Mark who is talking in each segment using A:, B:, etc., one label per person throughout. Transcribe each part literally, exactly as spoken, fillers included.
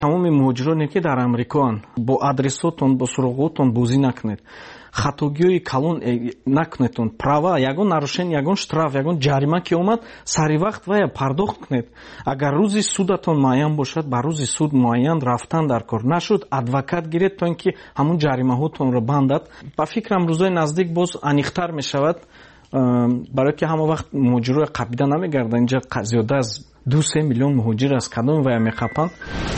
A: тамоми муҳоҷироне ки дар амрикоан бо адресотон бо суроғотон бозӣ накунед, хатогиҳои калон накунедтон, права ягон нарушен, ягон штраф, ягон ҷарима ки омад сари вақт вая пардохт кунед. Агар рӯзи судатон муайян бошад, ба рӯзи суд муайян рафтан дар кор, нашуд адвокат гиред то ин ки ҳамун ҷаримаҳотонро бандад. ба фикрам рӯзои наздик боз аниқтар мешавад, барое ки ҳама вақт муҳоҷирои қабида намегардад. инҷа зиёда аз ду се миллион муҳоҷир аз кадоми вая мехапанд.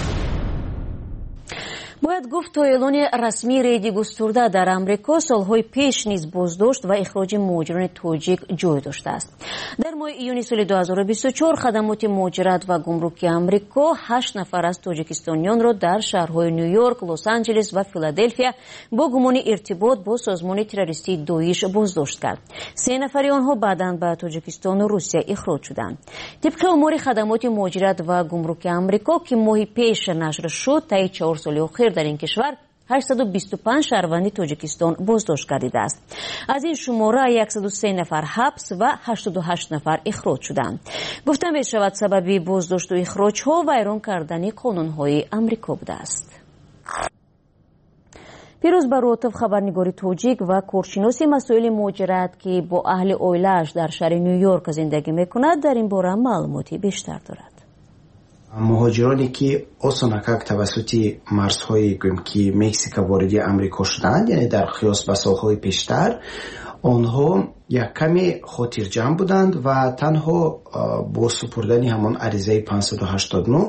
B: бояд гуфт то эълони расмии рейди густурда дар амрико солҳои пеш низ боздошт ва ихроҷи муҳоҷирони тоҷик ҷой доштааст. дар моҳи июни соли ду ҳазору бисту чор хадамоти муҳоҷират ва гумруки амрико ҳашт нафар аз тоҷикистонёнро дар шаҳрҳои ню-йорк, лос-анҷелес ва филаделфия бо гумони иртибот бо созмони террористии доиш боздошт кард. се нафари онҳо баъдан ба тоҷикистону русия ихроҷ шуданд. тибқи омори хадамоти муҳоҷират ва гумруки амрико ки моҳи пеш нашр шуд, таи чор соли охир дар ин кишвар ҳаштсаду бисту панҷ шаҳрванди тоҷикистон боздошт гардидааст. аз ин шумора яксаду се нафар ҳабс ва ҳаштоду ҳашт нафар ихроҷ шуданд. гуфта мешавад сабаби боздошту ихроҷҳо вайрон кардани қонунҳои амрико будааст. пирӯз баротов, хабарнигори тоҷик ва коршиноси масоили муҳоҷират ки бо аҳли оилааш дар шаҳри ню-йорк зиндагӣ мекунад, дар ин бора маълумоти бештар дорад.
C: муҳоҷироне ки осонакак тавассути марзҳои гӯем ки Мексика вориди амрико шуданд, яъне дар қиёс ба солҳои пештар, онҳо яккаме хотирҷамъ буданд ва танҳо бо супурдани ҳамон аризаи панҷсаду ҳаштоду нӯ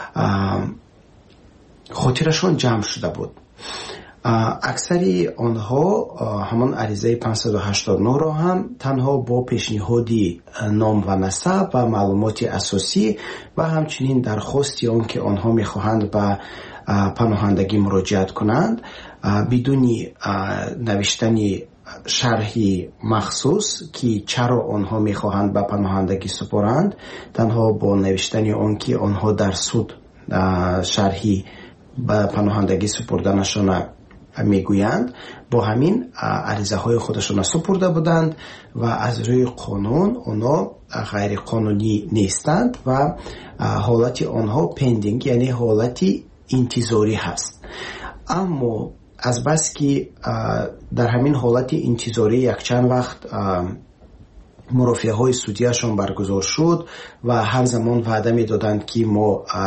C: хотирашон ҷамъ шуда буд. аксари онҳо ҳамон аризаи панҷсаду ҳаштоду нӯро ҳам танҳо бо пешниҳоди ном ва насаб ва маълумоти асосӣ ва ҳамчунин дархости он ки онҳо мехоҳанд ба паноҳандагӣ муроҷиат кунанд, бидуни навиштани шарҳи махсус ки чаро онҳо мехоҳанд ба паноҳандагӣ супоранд, танҳо бо навиштани он ки онҳо дар суд шарҳи ба паноҳандагӣ супурданашона мегӯянд, бо ҳамин аризаҳои худашона супурда буданд ва аз рӯи қонун онҳо ғайриқонунӣ нестанд ва ҳолати онҳо пендинг, яъне ҳолати интизорӣ ҳаст. аммо азбаски дар ҳамин ҳолати интизорӣ якчанд вақт мурофиаҳои судияшон баргузор шуд ва ҳар замон ваъда медоданд ки мо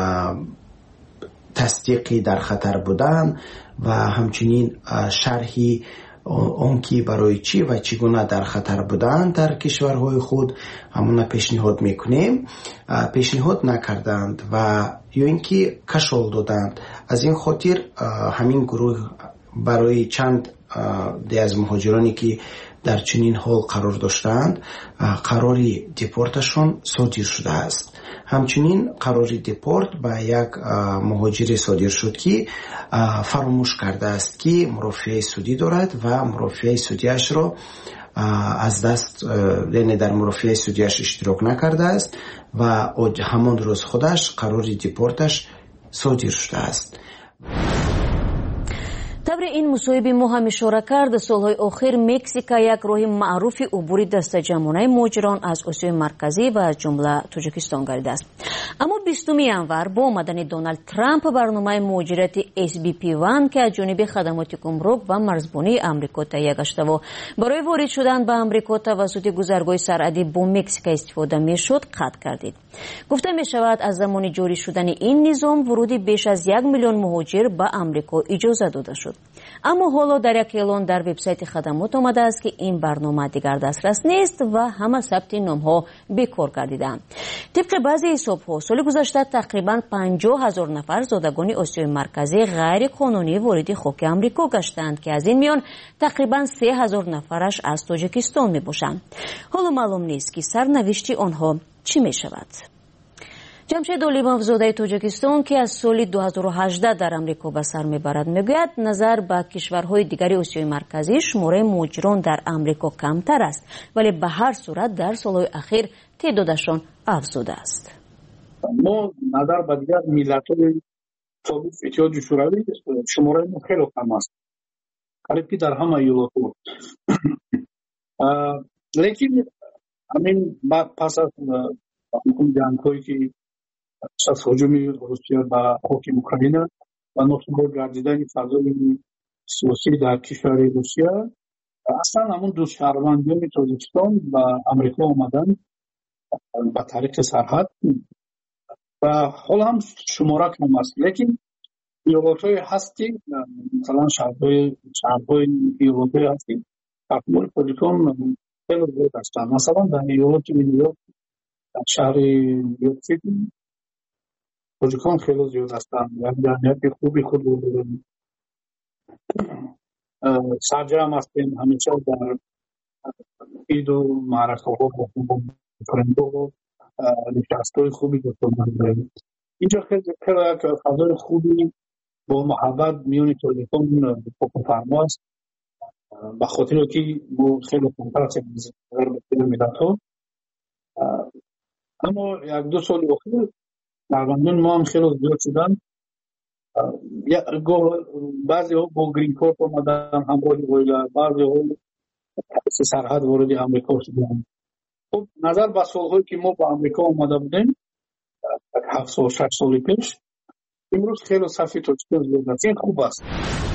C: тасдиқи дар хатар будан ва ҳамчунин шарҳи он ки барои чӣ ва чӣ гуна дар хатар буданд дар кишварҳои худ ҳамона пешниҳод мекунем, пешниҳод накарданд ва ё ин ки кашол доданд. аз ин хотир ҳамин гурӯҳ барои чанд де аз муҳоҷироне ки дар чунин ҳол қарор доштанд, қарори депорташон содир шудааст. ҳамчунин қарори депорт ба як муҳоҷире содир шуд ки фаромӯш кардааст ки мурофиаи судӣ дорад ва мурофиаи судиашро аз даст, яъне дар мурофиаи судиаш иштирок накардааст ва ҳамон рӯз худаш қарори депорташ содир шудааст.
B: тавре ин мусоҳиби мо ҳам ишора кард, солҳои охир Мексика як роҳи маъруфи убури дастаҷамъонаи муҳоҷирон аз Осиёи марказӣ ва аз ҷумла Тоҷикистон гардидааст. аммо бистуми январ бо омадани Доналд Трамп барномаи муҳоҷирати эс би пи один ки аз ҷониби хадамоти гумрук ва марзбонии амрико таҳия гаштаву барои ворид шудан ба амрико тавассути гузаргоҳи сарҳадӣ бо Мексика истифода мешуд, қатъ гардид. гуфта мешавад аз замони ҷорӣ шудани ин низом вуруди беш аз як миллион муҳоҷир ба амрико иҷоза дода шуд. аммо ҳоло дар як эълон дар вебсайти хадамот омадааст ки ин барнома дигар дастрас нест ва ҳама сабти номҳо бекор гардиданд. тибқи баъзе ҳисобҳо соли гузашта тақрибан панҷоҳ ҳазор нафар зодагони Осиёи марказӣ ғайриқонунӣ вориди хоки амрико гаштанд ки аз ин миён тақрибан се ҳазор нафараш аз Тоҷикистон мебошанд. ҳоло маълум нест ки сарнавишти онҳо чӣ мешавад. ҷамшед Олимовзодаи Тоҷикистон ки аз соли ду ҳазору ҳаждаҳ дар амрико ба сар мебарад мегӯяд, назар ба кишварҳои дигари Осиёи марказӣ шумораи муҳоҷирон дар амрико камтар аст, вале ба ҳар сурат дар солҳои ахир теъдодашон афзудааст.
D: мо назар ба дигар миллатҳои собиқ иттиҳоди шӯравӣ шумораи мо хеле кам аст, қариб ки дар ҳама иёлотҳо. лекин ҳамин пас аз ҷангҳое ки از هجوم روسیه به خاک اوکراین و ناخوب گردیدن فضای سیاسی در کشور روسیه، اصلا همون دو شهروندان تاجیکستان و امریکا آمدن به طریق سرحد و حالا هم شماره کم است، لیکن ایالت‌های هستی مثلا شهرهای شهرهای ایالت‌های هستی تحمل تاجیکان خیلی زیاد هستند. مثلا در ایالت نیویورک در شهر نیویورک سیتی تاجیکان خیلی زیاد هستند و جمعیت خوبی خود رو دارند. سرجم هستیم همیشه در عید و معرکه‌ها با فرندو نشست‌های خوبی داریم. اینجا خیلی خیلی فضای خوبی با محبت میون تاجیکان حکم فرما است، به خاطر که ما خیلی کمتر هستیم از ملت‌ها. اما یک دو سال اخیر شهروندان ما هم خیلی زیاد شدن. بعضی ها با گرین کارت آمدن همراه اویلا، بعضی ها سرحد وارد امریکا شدن. خب نظر به سالهایی که ما با امریکا آمده بودیم هفت سال شش سال پیش، امروز خیلی صفی تاجیکان زیاد است. این خوب است.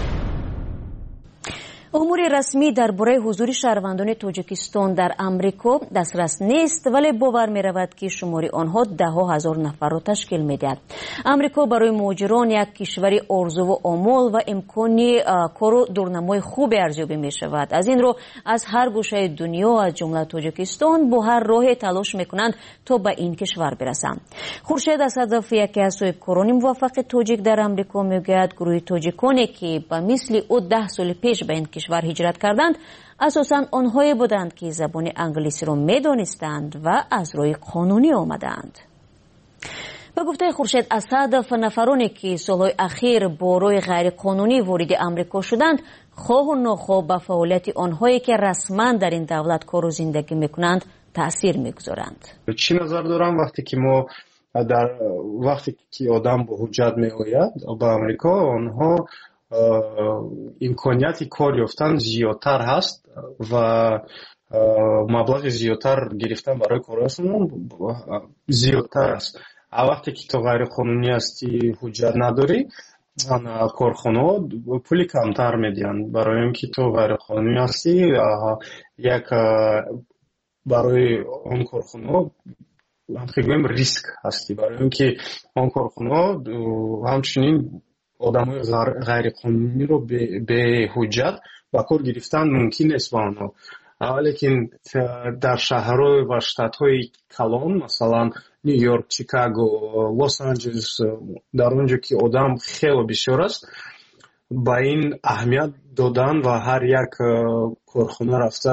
B: امور رسمی درباره حضور شهروندان تاجیکستان در امریکا دسترس نیست، ولی باور می رود که شماری آنها ده ها هزار نفر را تشکیل می دهد. امریکا برای مهاجران یک کشوری آرزو و آمال و امکانی کار و دورنمای خوب ارزیابی می شود. از این رو از هر گوشه دنیا از جمله تاجیکستان با هر راه تلاش می کنند تا به این کشور برسند. خورشید از هدف یکی از صاحبکاران موفق تاجیک در امریکا می گوید گروه تاجیکانی که به مثل او ده سال پیش به این کشور هجرت کردند اساساً آنهایی بودند که زبان انگلیسی را می‌دانستند و از راه قانونی آمدند. به گفته خورشید اسد، نفرانی که سالهای اخیر با راه غیر قانونی وارد امریکا شدند خواه و ناخواه به فعالیت آنهایی که رسما در این دولت کار و زندگی میکنند تأثیر میگذارند.
E: چی نظر دارم وقتی که ما در وقتی که آدم با حجت میآید به امریکا، آنها امکانیت کار یافتن زیادتر هست و مبلغ زیادتر گرفتن برای کارشون زیادتر است. وقتی که تو غیر قانونی هستی، حجت نداری، کارخانه پولی کمتر میدن. برای اینکه تو غیر قانونی هستی، یک برای اون کارخانه هم خیلی ریسک هستی، برای اینکه اون کارخانه همچنین آدمای غیر قانونی رو به حجت با کار گرفتن ممکن است با آنها. ولیکن در شهرهای و شتات‌های کلان مثلا نیویورک، شیکاگو، لس آنجلس، در اونجا که آدم خیلی بسیار است، با این اهمیت دادن و هر یک کارخانه رفته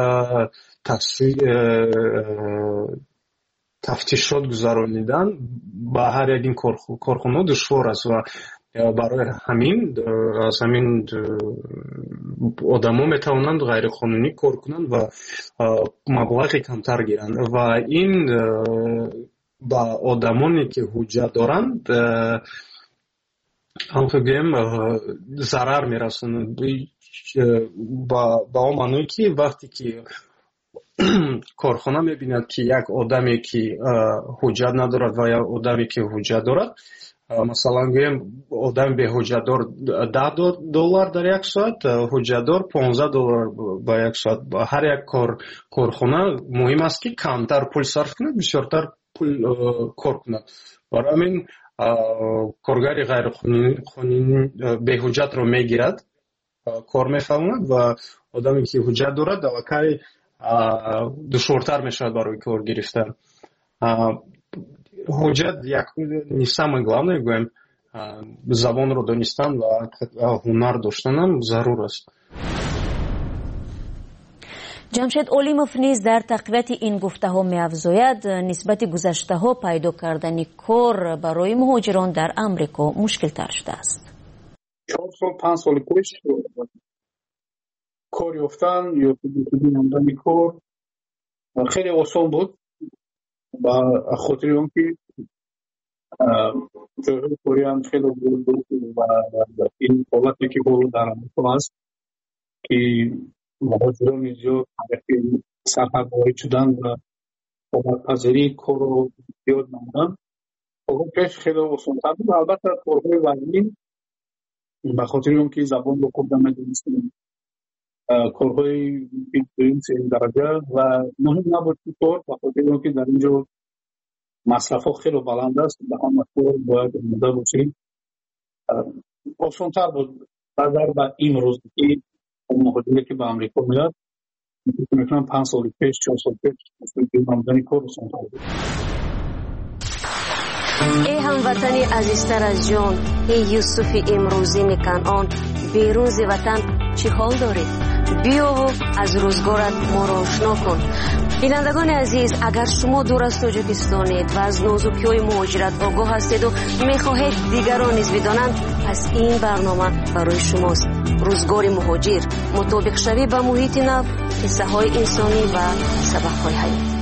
E: تفتیشات گذرانیدن با هر یک این کارخانه دشوار است و برای همین از همین آدما میتوانند غیر قانونی کار کنند و مبلغ کمتر گیرند و این با آدمانی که حجت دارند هم فکرم ضرر میرسند. با با معنی که وقتی که کارخانه میبیند که یک آدمی که حجت ندارد و یک آدمی که حجت دارد، مثلا گویم آدم به حجتدار ده دلار در یک ساعت، حجتدار پانزده دلار با یک ساعت. با هر یک کار کارخانه مهم است که کمتر پول صرف کند، بسیارتر پول کار کند. برای همین کارگر غیر قانونی به حجت رو میگیرد، کار میفهمد و آدمی که حجت دارد کاری دشوارتر میشود برای کار گرفتن. حجت یک نیستم главное گویم زبان رو دانستن و هنر داشتن هم ضرور است.
B: جمشید اولیموف نیز در تقویت این گفته ها می افزاید نسبت گذشته ها پیدا کردن کار برای مهاجران در امریکا مشکل تر شده است.
D: چهار سال پنج سال پیش کار یافتن یا نمودن کار خیلی آسان بود، با خاطر اون که جایی کاری هم خیلی بود و این حالتی که بود در امریکا هست که مهاجران زیاد سرحد وارد شدن و بابت پذیری کار رو زیاد نمودن. خب پیش خیلی آسان‌تر بود. البته کارهای وزنی به خاطر اینکه زبان رو خوب نمی‌دونستیم، کارهای دوم سوم درجه و مهم نبود که کار به خاطر اینکه در اینجا مصرف ها خیلی بلند است، به همه کار باید مدار باشیم. آسان‌تر بود نظر به این روز که مهاجری که به امریکا میاد میتونم پنج سال پیش چهار سال پیش آمدن کار آسان‌تر بود.
B: ای هموطنی عزیزتر از جان، ای یوسف امروزی کنعان، بیرون ز وطن چی حال داری؟ بیا و از روزگارت ما را آشنا کن. بینندگان عزیز، اگر شما دور از تاجیکستانید و از نازکی‌های مهاجرت آگاه هستید و می‌خواهید دیگران نیز بدانند، پس این برنامه برای شماست. روزگار مهاجر، مطابق شوی با محیط نو، قصه‌های انسانی و سبق‌های حیاتی.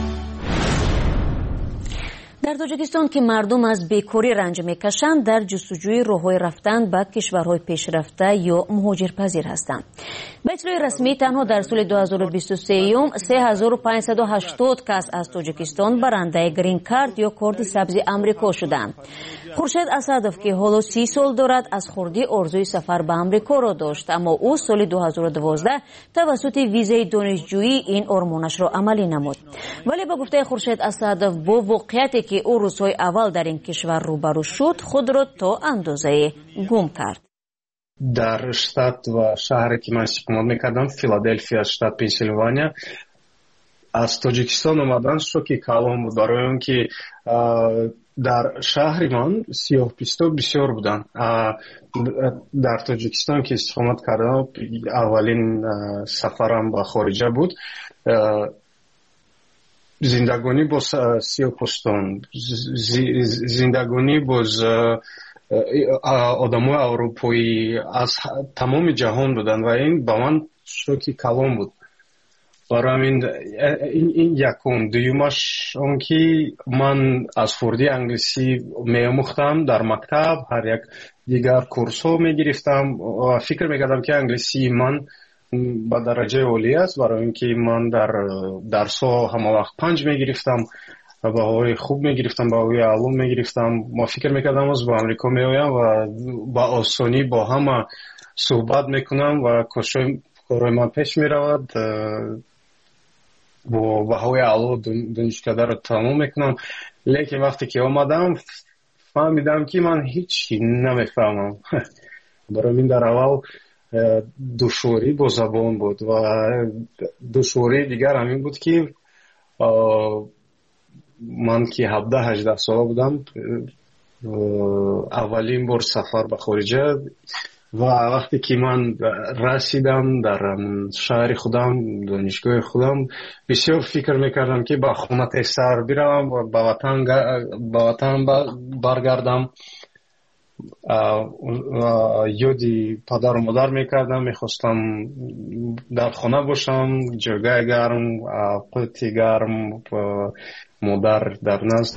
B: در تاجیکستان که مردم از بیکاری رنج میکشند، در جستجوی راه‌های رفتن به کشورهای پیشرفته یا مهاجرپذیر هستند. به اطلاع رسمی تنها در سال دو هزار و بیست و سه سه هزار و پانصد و هشتاد کس از تاجیکستان برنده گرین کارت یا کارت سبز آمریکا شدند. خورشید اسدов که حالا سی سال دارد از خردی آرزوی سفر به آمریکا را داشت، اما او سال دو هزار و دوازده توسط ویزای دانشجویی این آرمانش را عملی نمود. ولی به گفته خورشید اسدов با واقعیتی که او روزهای اول در این کشور روبرو شد، خود را تا اندازه گم کرد.
E: در شتات و شهری که من استقامت میکردم، فیلادلفیا، شتات پنسیلوانیا، از تاجیکستان اومدن شوکی کلام بود، برای اون که در شهری من سیاه پوستا بسیار بودن. در تاجیکستان که استقامت کردم، اولین سفرم به خارجه بود. زندگانی با سیاه پوستان، زندگانی با آدمای اروپایی از تمام جهان بودن و این با من شوکی کلام بود. برای این این یکم. دویمش اون که من از خردی انگلیسی می‌آموختم در مکتب، هر یک دیگر کورس ها می‌گرفتم و فکر می‌کردم که انگلیسی من با درجه عالی است، برای اینکه من در درس ها همه وقت پنج می‌گرفتم و بهایی خوب می‌گرفتم، بهایی علوم می‌گرفتم. ما فکر می‌کردم از با امریکا می‌آیم و با آسانی با همه صحبت می‌کنم و کارهای من پیش می‌رود، با بهایی علوم دانشکده رو تمام میکنم. لیکن وقتی که آمدم فهمیدم که من هیچی نمیفهمم. برای من در اول دشواری با زبان بود و دشواری دیگر همین بود که من که هفده هجده ساله بودم، اولین بار سفر به خارجه و وقتی که من رسیدم در شهر خودم، دانشگاه خودم، بسیار فکر میکردم که با خونه سر بیرم و با وطن با وطن برگردم. یادی پدر و مادر میکردم، میخواستم در خانه باشم، جایگاه گرم، قوتی گرم، مادر در نزد.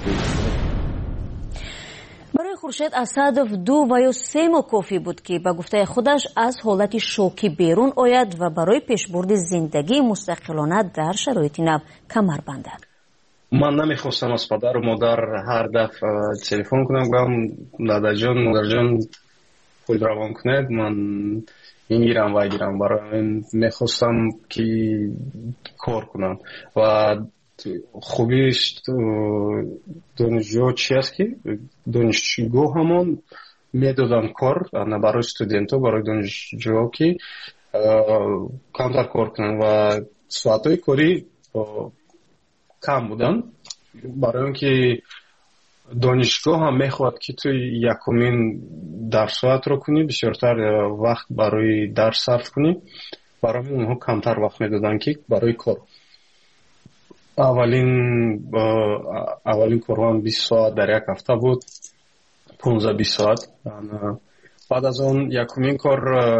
B: برای خورشید اسدов دو و یا سه ماه کافی بود که به گفته خودش از حالت شوکی بیرون آید و برای پیشبرد زندگی مستقلانه در شرایط نو کمر بندد.
E: من نمیخواستم از پدر و مادر هر دفعه تلفن کنم گفتم دادا جان، مادر جان خود روان کنید، من اینگیرم و اگیرم. برای من میخواستم که کار کنم و خوبیش دانشجو چی است که دانشجو همون میدادن کار نه برای استودنتو، برای دانشجو که کمتر کار کنن و ساعتهای کاری کم بودن، برای اینکه دانشگاه هم میخواد که تو یکمین درس ساعت رو کنی، بسیارتر وقت برای درس صرف کنی. برای اونها کمتر وقت میدادن که برای کار. اولین اولین کارم بیست ساعت در یک هفته بود، پانزده بیست ساعت. بعد از اون یکمین کار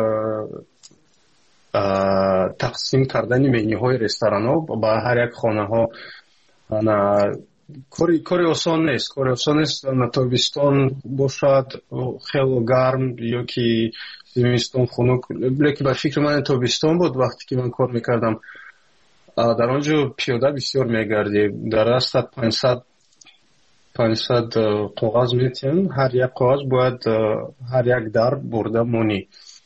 E: تقسیم کردن منیو های رستوران ها با هر یک خانه ها. کاری کاری آسان نیست، کاری آسان نیست. تابستان باشد خیلی گرم یا که زمستان خنک، لیکن به فکر من تابستان بود وقتی که من کار میکردم. در آنجا پیاده بسیار میگردی، در راست پانصد панҷсад қоғаз метиҳем. Ҳар як қоғаз бояд ҳар як дар бурда монӣ.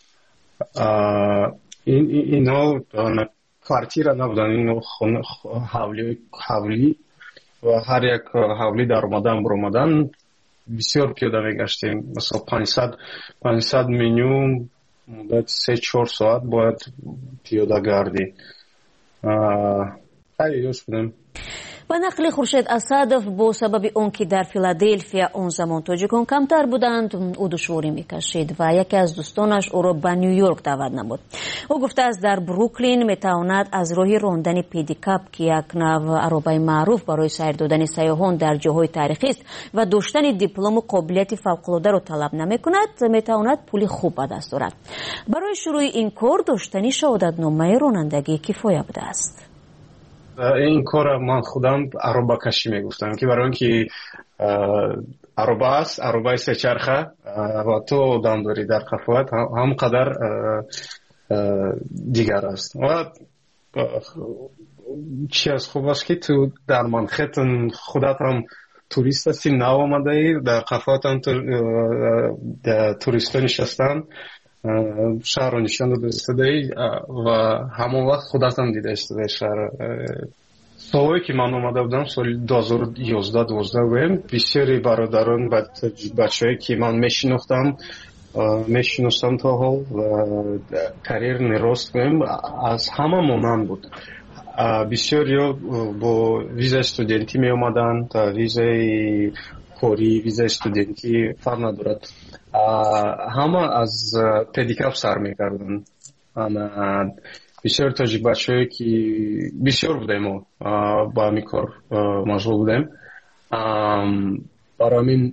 E: Ино квартира набуданд, ино ҳавлӣ ва ҳар як ҳавлӣ дар омадан буромадан бисёр пиёда мегаштем. Масалан панҷсад панҷсад минимум муддати се чор соат бояд пиёда гардӣ. Хеле ёш будем.
B: ба нақли Хуршед Асадов, бо сабаби он ки дар Филадельфия он замон тоҷикон камтар буданд, ӯ душворӣ мекашид ва яке аз дӯстонаш ӯро ба Нью-Йорк даъват намуд. ӯ гуфтааст дар Бруклин метавонад аз роҳи рондани педикап, ки як нав аробаи маъруф барои сайр додани сайёҳон дар ҷоҳои таърихист ва доштани диплому қобилияти фавқулодаро талаб намекунад, метавонад пули хуб ба даст орад. барои шурӯъи ин кор доштани шаҳодатномаи ронандагӣ кифоя будааст.
E: این کار من خودم عربه کشی میگفتم که برای اینکه عربه است، عربه سه چرخه و تو دم داری در قفوت هم قدر دیگر است. و چی از خوب است که تو در منخیتن خودت هم توریست هستی، نو آمده ای در قفوت هم توریستا نشستن، شهر رو نشان داده استده و همون وقت خودت هم دیده استده شهر. سالهایی که من اومده بودم سال دو هزار و یازده دوازده بودم، بسیاری برادران بچه هایی که من میشناختم میشناختم تا حال و کریر نیراست بودم از همه مانند بود. بسیاری با ویزای استودنتی می اومدن، ویزای کاری، ویزای استودنتی فرق ندارد. همه از پدیکاپ سر میکردن. بسیار تاجیک بچه هایی که بسیار بودیم ما با همین کار مشغول بودیم. برای همین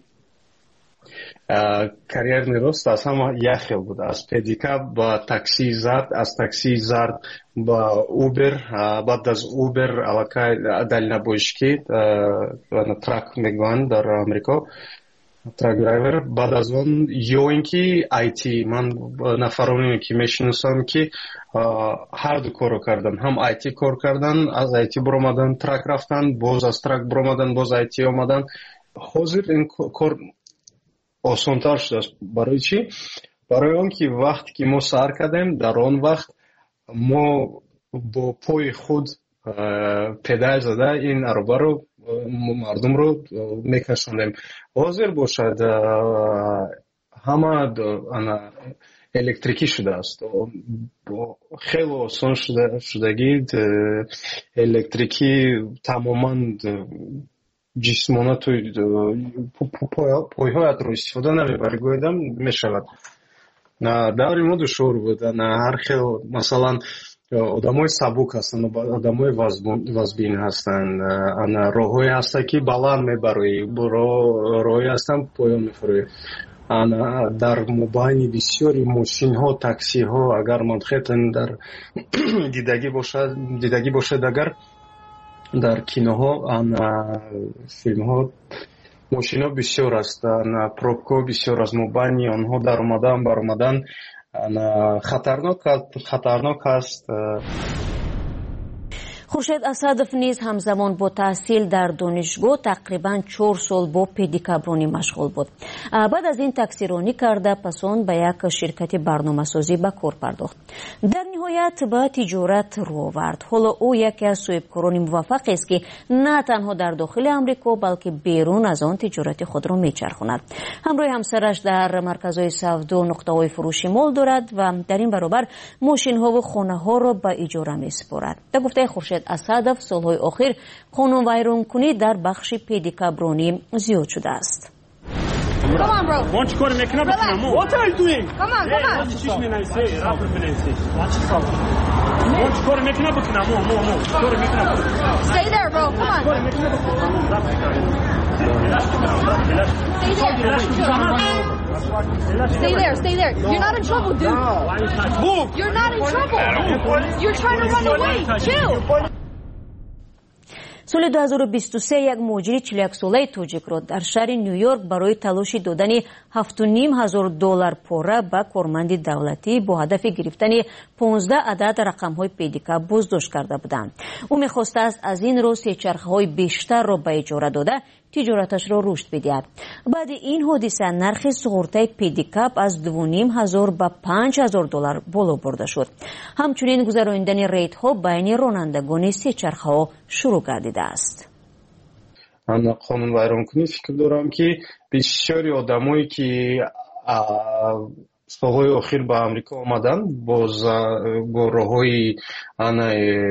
E: کریر نیروست از همه یک خیل بود. از پدیکاپ با تاکسی زرد، از تاکسی زرد با اوبر، بعد از اوبر علاقه دلنبوشکی ترک میگویند در امریکا، ترک درایور. بعد از اون یا اینکه آیتی، من نفرانی که میشناسم که هر دو کارو کردن، هم آیتی کار کردن، از آیتی برآمدن ترک رفتن، باز از ترک برآمدن باز آیتی آمدن. حاضر این کار آسان‌تر شده است. برای چی؟ برای اون که وقتی که ما سر کردیم در آن وقت ما با پای خود پدال زده این عربه رو مردم رو میکشوندیم. حاضر باشد همه الکتریکی شده است، خیلی آسان شده شدگی الکتریکی تماما جسمانه توی پایهایت رو استفاده نمیبری گویدم میشود. در ما دشوار بود. هر خیلی مثلا آدمای سبک هستن و آدمای وزبین هستن. راههایی هسته که بلند میبری، راههایی هستن پایان میفروی. در مبانی بسیاری ماشین ها، تاکسی ها اگر منخیتن در دیدگی باشد دیدگی باشد اگر در کینوها فیلم ها ماشین ها بسیار است. پروبکو بسیار از مبانی آنها در آمدن بر آمدن خطرناک خطرناک است.
B: خورشید اسدов низ ҳамзамон бо таҳсил дар донишгоҳ тақрибан чор сол бо педикабронӣ машғул буд. баъд аз ин таксиронӣ карда пас он ба як ширкати барномасозӣ ба кор пардохт. дар ниҳоят ба тиҷорат рӯ овард. ҳоло ӯ яке аз соҳибкорони муваффақест ки на танҳо дар дохили амрико балки берун аз он тиҷорати худро мечархонад. ҳамроҳи ҳамсараш дар марказҳои савдо нуқтаҳои фурӯши мол дорад ва дар ин баробар мошинҳову хонаҳоро ба иҷора месупорад. ба гуфтаи Хуршед Асадов, солҳои охир қонунвайронкунӣ дар бахши педикабронӣ зиёд шудааст.
F: Come on, bro. Why don't you go to making up with him? What are you doing? Come on, come on. Watch yourself. Watch yourself. Why don't you go to making up with him? More, more, more. Go to making up. Stay there, bro. Come on. Go to making up with him. Stay there. Stay there. Stay there. You're not in trouble, dude. Move. You're not in trouble. You're trying to run away. Chill.
B: соли ду ҳазору бисту се як муҳоҷири чилу як солаи тоҷикро дар шаҳри Нью-Йорк барои талоши додани ҳафту ним ҳазор доллар пора ба корманди давлатӣ бо ҳадафи гирифтани понздаҳ адад рақамҳои педикап боздошт карда буданд. ӯ мехостааст аз ин роҳ сечархаҳои бештарро ба иҷора дода تجارتش را رشد بدهد. بعد این حادثه نرخ سوغورتای پدیکاپ از دو و نیم هزار به پنج هزار دلار بالا برده شد. همچنین گذراندن ریدها بین رانندگان سه چرخه ها شروع گردیده است.
E: من قانون ویرانکنی فکر دارم که بسیاری آدمایی که سالهای اخیر به امریکا آمدن باز با راههای انا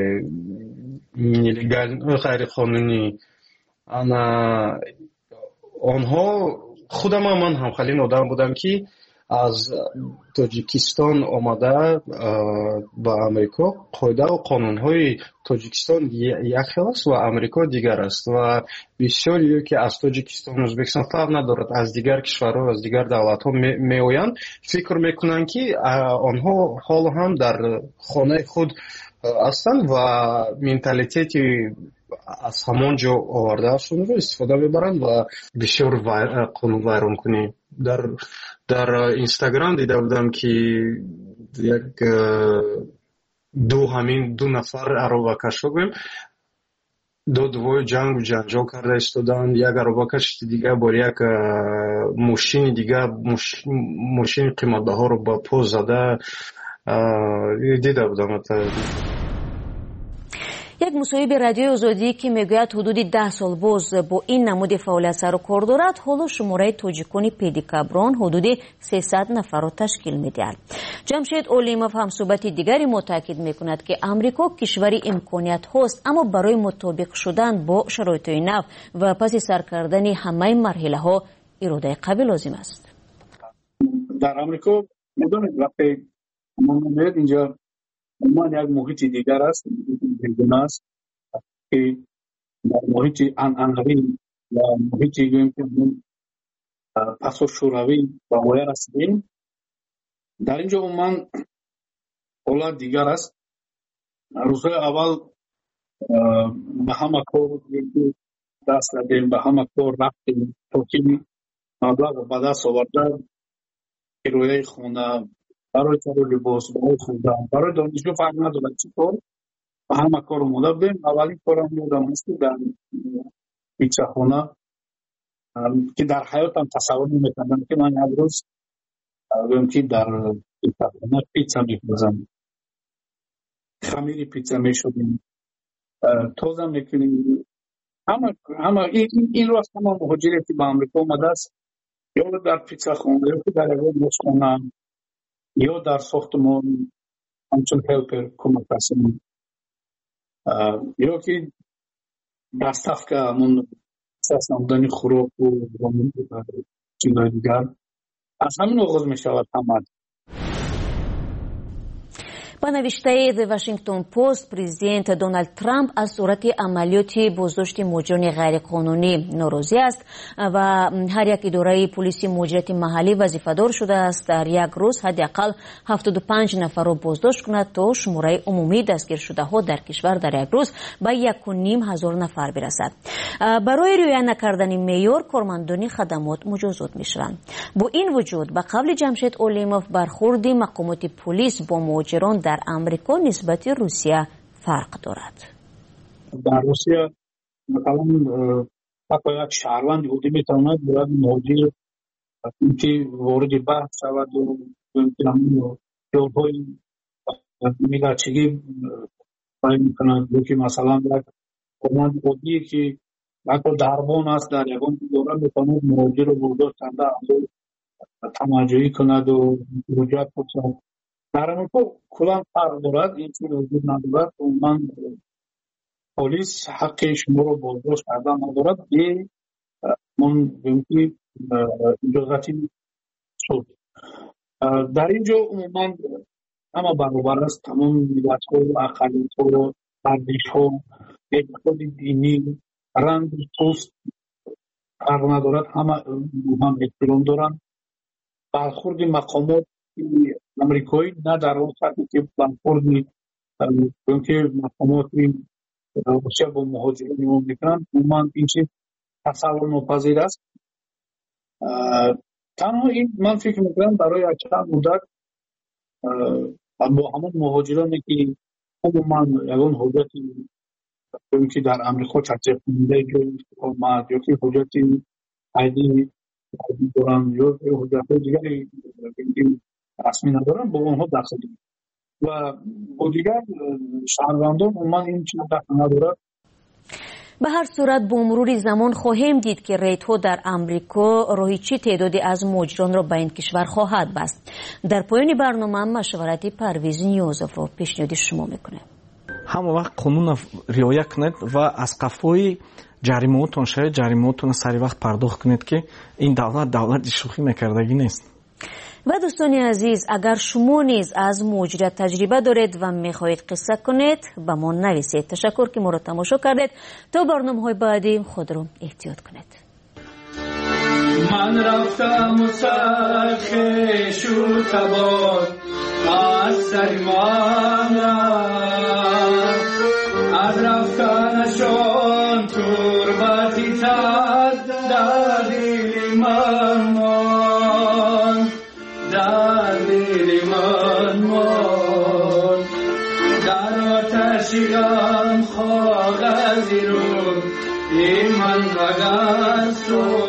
E: نلگال غیر قانونی انا آنها خودم من هم خیلی آدم بودم که از تاجیکستان آمده به امریکا قاعده و قانونهای تاجیکستان یک است و امریکا دیگر است و بسیاری که از تاجیکستان ازبکستان فرق ندارد از دیگر کشورها از دیگر دولت‌ها می آیند فکر میکنند که آنها حال هم در خانه خود هستند و منتالیتی از همان جا آوردهشون رو استفاده میبرند و بسیار قانون ویران کنی. در در اینستاگرام دیده بودم که یک دو همین دو نفر عربکش رو بگویم دو دوای جنگ و جنجال کرده استودن. یک عربکش دیگه با یک ماشین دیگه ماشین قیمت ها رو با پا زده دیده بودم.
B: یک مصاحبه رادیوی آزادی که میگوید حدود ده سال باز با این نمود فعالیت سر و کار دارد، حالا شماره تاجیکان پدیکابران حدود سیصد نفر را تشکیل میدهد. جمشید اولیموف هم صحبت دیگری متاکد میکند که امریکا کشوری امکانیت هست، اما برای مطابق شدن با شرایط نو و پس سر کردن همه مرحله ها اراده قوی لازم است.
D: در امریکا میدونید وقتی ما میاد اینجا من یک محیط دیگر است، محیط است که محیط انعنوی و محیطی گویم که پس و شوروی و غیر هستیم. در اینجا من اولاد دیگر است. روزهای اول به همه کار دست دادیم، به همه کار رفتیم تا که مبلغ به دست آوردن کرایه خانه برای کار لباس برای خوردن برای دانشجو فرق ندارد چی کار و همه کار رو مدام بیم. اولی کارم یادم است در پیتزا خانه که در حیاتم تصور نمی‌کردم که من یک روز بگم که در پیتزا خانه پیتزا می‌پزم، خمیر پیتزا می‌شدیم، تازه می‌کنیم. همه همه این این رو اصلا مهاجری که به آمریکا آمده است یا در پیتزا خانه یا در یک مشخانه یا در ساختمان همچون هلپر کمک هستیم یا که دستف که همون اساس نمودن خوراک و چیزهای دیگر از همین آغاز می شود همه.
B: با نوشته The Washington Post پرزیدنت دونالد ترامپ از صورت عملیاتی بازداشت مهاجران غیرقانونی ناراضی است و هر یک اداره پلیسی مهاجرت محلی وظیفه‌دار شده است در یک روز حداقل هفتاد و پنج نفر را بازداشت کند تا شماره عمومی دستگیر شده ها در کشور در یک روز به یک و نیم هزار نفر برسد. برای رعایت نکردن معیار کارمندان خدمات مجازات می‌شوند. با این وجود به قول جمشید اولیموف برخورد مقامات پلیس با مهاجران در امریکا نسبت روسیه فرق دارد.
D: در روسیه مثلا فقط یک شهروند یهودی میتواند باید مهاجر که وارد بحث شود و جورهای میلچگی باید میکنند که مثلا یک کارمند عادی که مثلا دربان است در یکان دوره میتواند مهاجر رو برداشت کنده تماجری کند و رجوعت کنند. در امریکا کلان فرق دارد، این چیز وجود ندارد و من پلیس حق شما رو بازداشت کردن ندارد به من بگیم اجازتی شد. در اینجا عموما همه برابر است، تمام ملت ها و اقلیت ها و ارزش ها اعتقاد دینی رنگ پوست فرق ندارد، همه هم احترام دارند. برخورد مقامات امریکایی نه در اون سطحی که برخورد که مقامات روسیه با مهاجرین میکنند من این چیز تصور ناپذیر است. تنها این من فکر میکنم برای چند مدت با همون مهاجرانی که عموما یگان حجت چون که در آمریکا تصدیق کننده جوی استقامت یا که حجت عیدی دوران یا حجت دیگری رسمی ندارن با اونها داخل و با دیگر شهروندان عموما این چیز داخل ندارد.
B: به هر صورت با مرور زمان خواهیم دید که ریت‌ها در امریکا راهی چه تعدادی از مهاجران را به این کشور خواهد بست. در پایان برنامه مشورتی پرویز نیازов را پیشنهاد شما میکنه.
A: همه وقت قانون رعایت کنید و از قفای جریمه‌تون شاید جریمه‌تون سری وقت پرداخت کنید که این دولت دولت شوخی میکردگی نیست.
B: و دوستان عزیز، اگر شما نیز از مهاجرت تجربه دارید و میخواهید قصه کنید به ما نویسید. تشکر که ما را تماشا کردید. تا برنامه‌های بعدی خود را احتیاط کنید.
G: من رفتم و سرخ شو تباد از سر من از رفتنشان تربتی تد در دل من مان در دل من مان در آتشی غم کاغذی رو این من رگز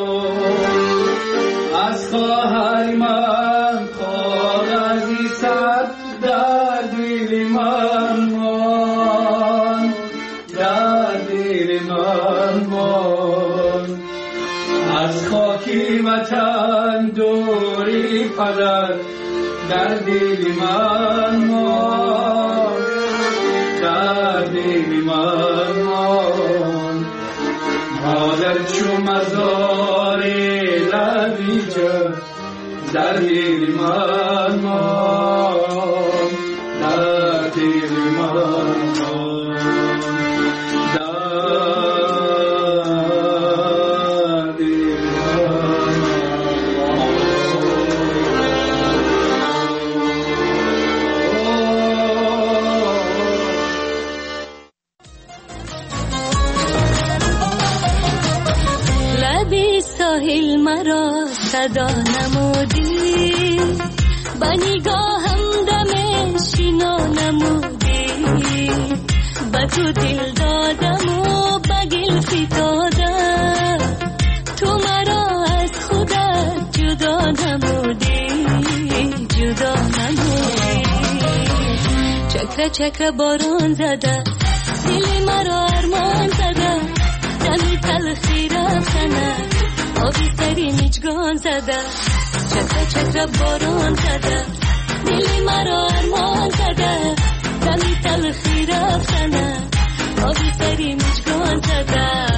G: از خواهر من کاغذی صد در دل من مان در دل من مان از خاکی وطن دوری پدر در دل من مان در دل من مان مادر چو مزاری لبیجه در دل من مان در دل من مان در دل
H: لبی ساحل مرا صدا نمودی با نگاهم دم شینا نمودی با تو دل دادم و با گل فتادم تو مرا از خودت جدا نمودی جدا نمودی چکر چکر باران زده دل مرا ارمان زده دمی تلخی رفتنه آبی سری میچگان زده چکر چکر باران زده دلی مرا ارمان زده دمی تلخی رفتنه آبی سری میچگان زده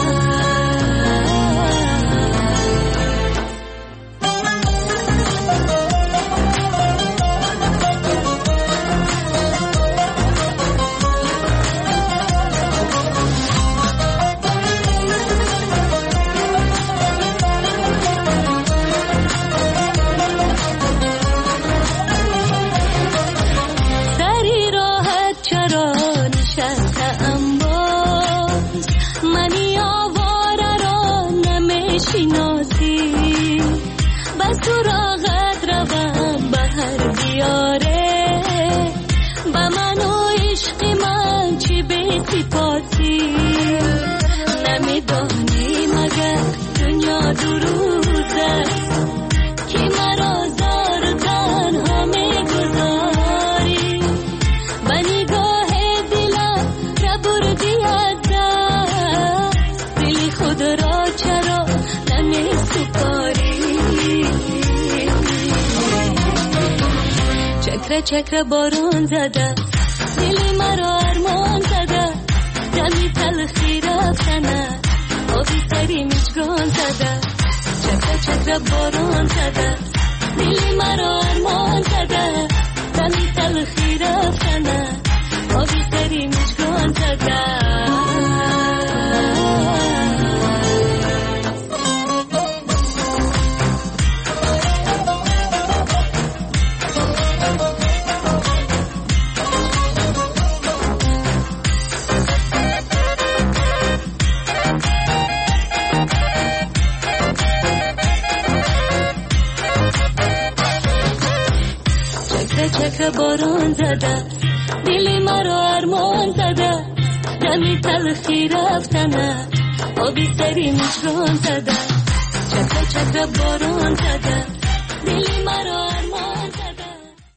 H: سراغت روم به هر دیاره با من و عشق من چی بیتی پاسی نمیدانی مگر دنیا دروزه که مرا زار و تنها میگذاری با نگاه دلم را بردی از دست دلی خود را چرا نمیسپاری چکر چکر باران زده دل مرا ارمان زده دمی تلخی رفتنه آبی سری میچگان زده چکر چکر باران زده دل مرا ارمان زده دمی تلخی رفتنه آبی سری میچگان زده چکر باران زده دل مرا ارمان زده دمی تلخی رفتنه آبی سری مجران زده چکر چکر باران زده دلی مرا